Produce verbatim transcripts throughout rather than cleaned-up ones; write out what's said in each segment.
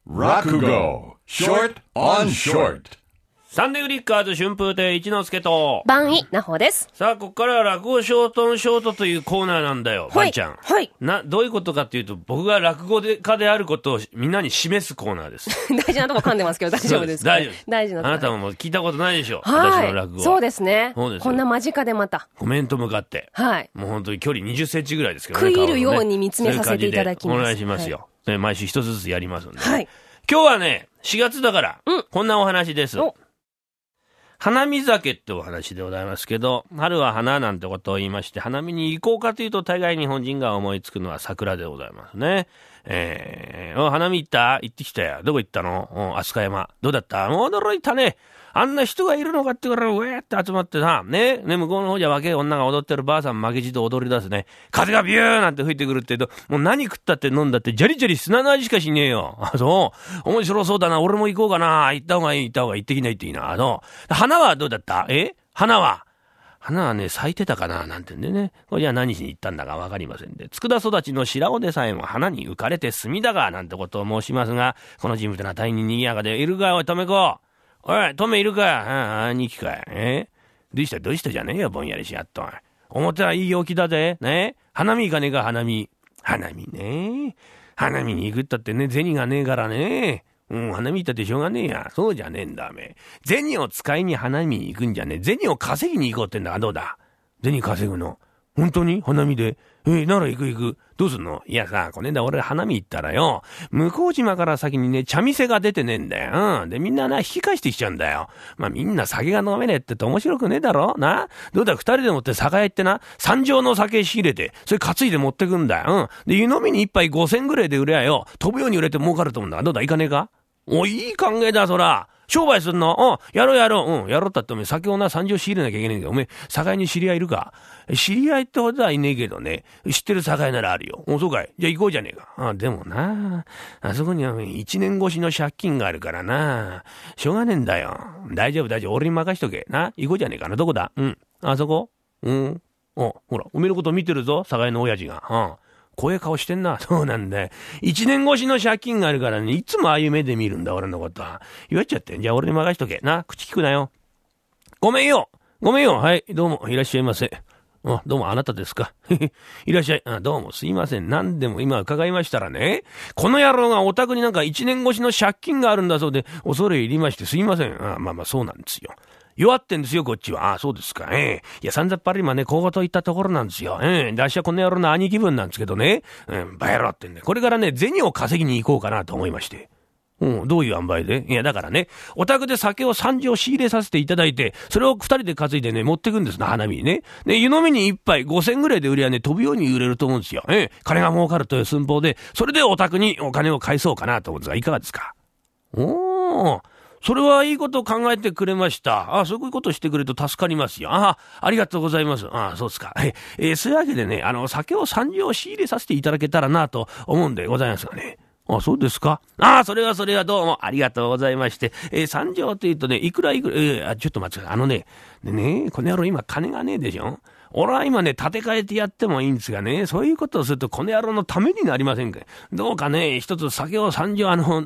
落語 Short on Short。 サンデーグリッカーズ春風亭一之輔と番井なほです。 さあここからは落語ショートンショートというコーナーなんだよ、 はい、 ばんちゃん。 はい。 などういうことかっていうと、僕が落語家であることをみんなに示すコーナーです。 大事なとこ噛んでますけど大丈夫ですか、 大丈夫です。 大事なとこ。 あなたももう聞いたことないでしょ、 はい、 私の落語は。 そうですね。 そうですよ。 こんな間近でまたコメント向かって、 はい、 もう本当に距離にじゅっセンチぐらいですけどね、 食い入るようにね、 見つめさせていただきます。 お願いしますよ、はい、毎週一つずつやりますんで、 はい、 今日はねしがつだから、 うん、 こんなお話です。花見酒ってお話でございますけど、春は花なんてことを言いまして、花見に行こうかというと大概日本人が思いつくのは桜でございますね。えー、お花見行った？行ってきたよ。どこ行ったの？飛鳥山。どうだった？もう驚いたね。あんな人がいるのかってから、うえーって集まってさ、ね、ね、向こうの方じゃ若い女が踊ってるばあさん負けじと踊り出すね。風がビューなんて吹いてくるって言うと、もう何食ったって飲んだって、ジャリジャリ砂の味しかしねえよ。あ、そう。面白そうだな。俺も行こうかな。行った方がいい、行った方がいい。行ってきないといいな。あの、花はどうだった？え？花は花はね、咲いてたかななんてんでね。これじゃあ何しに行ったんだかわかりませんで。佃育ちの白尾でさえも花に浮かれて隅だが、なんてことを申しますが、この人物は大変に賑やかで、いるかおい、とめこ。おい、トメいるか？ああ、兄貴かい。えどうしたどうしたじゃねえよ、ぼんやりしやっと。表はいい陽気だぜ。ね花見行かねえか、花見。花見ね。花見に行くったってね、銭がねえからね。うん、花見行ったってしょうがねえや。そうじゃねえんだ、め。銭を使いに花見に行くんじゃねえ。銭を稼ぎに行こうってんだがどうだ。銭稼ぐの。本当に花見で。えー、なら行く行く。どうすんの？いやさ、この間俺花見行ったらよ、向島から先にね、茶店が出てねえんだよ。うん。で、みんなな、引き返してきちゃうんだよ。まあ、みんな酒が飲めねえってと面白くねえだろな。どうだ、二人でもって酒屋行ってな、三錠の酒仕入れて、それ担いで持ってくんだよ。うん。で、湯飲みに一杯五千ぐらいで売れやよ。飛ぶように売れて儲かると思うんだ。どうだ、行かねえか？お、いい考えだ、そら。商売すんの？うん、やろうやろう。うん、やろうったっておめえ、酒をな、三錠仕入れなきゃいけないんだよ。おめえ、酒屋に知り合いいるか？知り合いってほどはいねえけどね、知ってる酒屋ならあるよ。お、そうかい。じゃあ行こうじゃねえか。あ、でもな、あそこには一年越しの借金があるからな、しょうがねえんだよ。大丈夫大丈夫。俺に任しとけ。な、行こうじゃねえかな。どこだ？うん。あそこ？うん。お、ほら、おめえのこと見てるぞ、酒屋の親父が。うん。怖い顔してんな。そうなんだよ。一年越しの借金があるからね、いつもああいう目で見るんだ、俺のことは。言われちゃって。じゃあ俺に任しとけ。な、口聞くなよ。ごめんよ。ごめんよ。はい、どうも、いらっしゃいませ。あ、どうもあなたですか。いらっしゃい。あ、どうもすいません。何でも今伺いましたらね、この野郎がお宅になんか一年越しの借金があるんだそうで、恐れ入りましてすいません。あ、まあまあそうなんですよ。弱ってんですよ、こっちは。ああ、そうですか。ええ。いや、さんざっぱり今ね、こうといったところなんですよ。ええ。で、あっしはこの野郎の兄貴分なんですけどね。うん、バヤロってんで、これからね、銭を稼ぎに行こうかなと思いまして。うん、どういう塩梅で？いや、だからね、お宅で酒を三錠仕入れさせていただいて、それを二人で担いでね、持ってくんですな、花見にね。で、湯飲みに一杯五千ぐらいで売りゃね、飛ぶように売れると思うんですよ。ええ。金が儲かるという寸法で、それでお宅にお金を返そうかなと思うんですが、いかがですか？おー。それはいいことを考えてくれました。ああ、そういうことしてくれると助かりますよ。ああ、ありがとうございます。ああ、そうですか。え、えー、そういうわけでね、あの、酒を三錠仕入れさせていただけたらなと思うんでございますがね。あ、そうですか。ああ、それはそれはどうもありがとうございまして。えー、三錠って言うとね、いくらいくら、えー、ちょっと待ってください。あのね、でね、この野郎今金がねえでしょ。俺は今ね、立て替えてやってもいいんですがね、そういうことをするとこの野郎のためになりませんか。どうかね、一つ酒を三錠、あの、うん、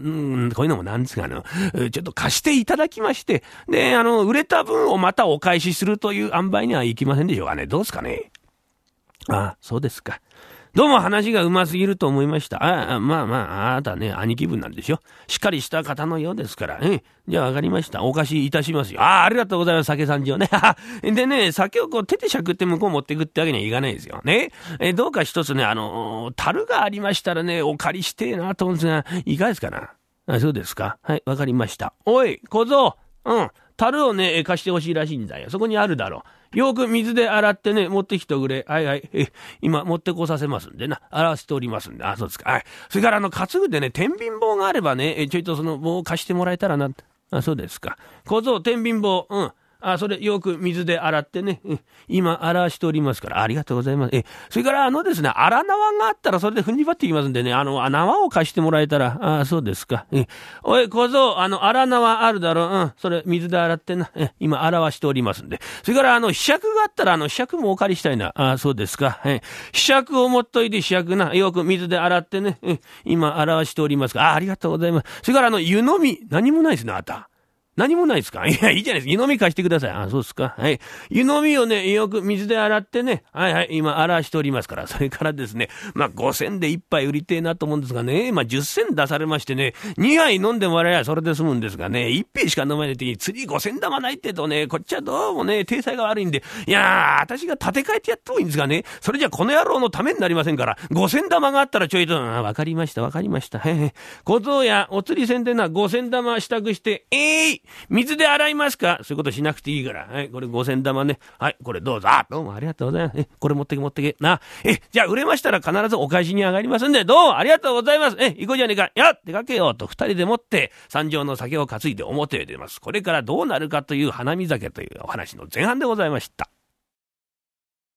こういうのもなんですが、あの、ちょっと貸していただきまして、で、あの、売れた分をまたお返しするという塩梅にはいきませんでしょうかね。どうですかね。ああ、そうですか。どうも話がうますぎると思いました。ああ、まあまあ、あなたね、兄貴分なんでしょ。しっかりした方のようですから。えじゃあ分かりました。お貸しいたしますよ。ああ、ありがとうございます。酒三錠ね。でね、酒をこう手でしゃくって向こう持っていくってわけにはいかないですよ。ね。えどうか一つね、あの、樽がありましたらね、お借りしてえなと思うんですが、いかがですかな。あ、そうですか。はい、分かりました。おい、小僧。うん。樽をね、貸してほしいらしいんだよ。そこにあるだろう。よく水で洗ってね、持ってきてくれ。はいはい。え、今持ってこさせますんでな。洗わせておりますんで。あ、そうですか。はい。それからあの、担ぐでね、天秤棒があればね、え、ちょいとその棒を貸してもらえたらな。あ、そうですか。小僧、天秤棒。うん。 あ、それよく水で洗ってね、え今洗わしておりますから、ありがとうございます。え、それからあのですね、荒縄があったらそれで踏んじばっていきますんでね、あの、縄を貸してもらえたら、あ、そうですか。え、おい、小僧、あの、荒縄あるだろう。うん、それ水で洗ってな。え、今洗わしておりますんで。それからあの、ひしゃくがあったら、あの、ひしゃくもお借りしたいな。あ、そうですか。え、ひしゃくを持っといて、ひしゃくな。よく水で洗ってね、え、今洗わしておりますから、あ、ありがとうございます。それからあの、湯飲み、何もないですね、あなた。何もないですか？いや、いいじゃないですか。湯飲み貸してください。あ、そうですか。はい。湯飲みをね、よく水で洗ってね、はいはい、今洗わしておりますから、それからですね、まあ、ごせんで一杯売りてえなと思うんですがね、まあ、じゅっせん出されましてね、にはい飲んでもらえばそれで済むんですがね、一杯しか飲まないときに、次ごせん玉ないってとね、こっちはどうもね、体裁が悪いんで、いやー、私が立て替えてやってもいいんですがね、それじゃこの野郎のためになりませんから、ごせん玉があったらちょいと、あ、わかりました、わかりました。へへ。小僧やお釣り銭でな、ごせん玉支度して、えーい、水で洗いますか？そういうことしなくていいから。はい、これごせん玉ね。はい、これどうぞ。あ、どうもありがとうございます。え、これ持ってけ持ってけ。な。え、じゃあ売れましたら必ずお返しに上がりますんで、どうもありがとうございます。え、行こうじゃねえか。や、出かけようと二人でもって、三条の酒を担いで表へ出ます。これからどうなるかという花見酒というお話の前半でございました。